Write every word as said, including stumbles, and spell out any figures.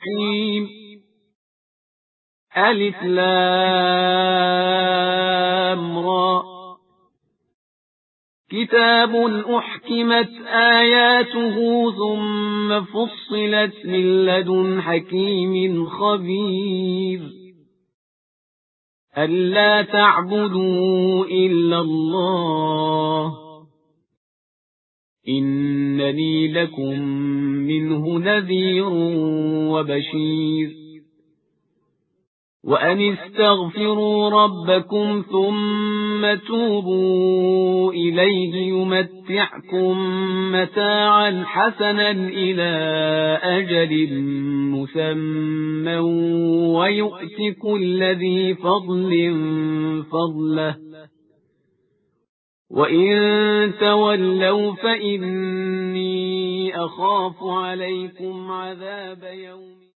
الرحيم. ألف لام را. كتاب أحكمت آياته ثم فصلت من لدن حكيم خبير. ألا تعبدوا إلا الله إنني لكم منه نذير وبشير. وأن استغفروا ربكم ثم توبوا إليه يمتعكم متاعا حسنا إلى أجل مسمى ويؤت كل ذي فضل فضله وإن تولوا فإني أخاف عليكم عذاب يوم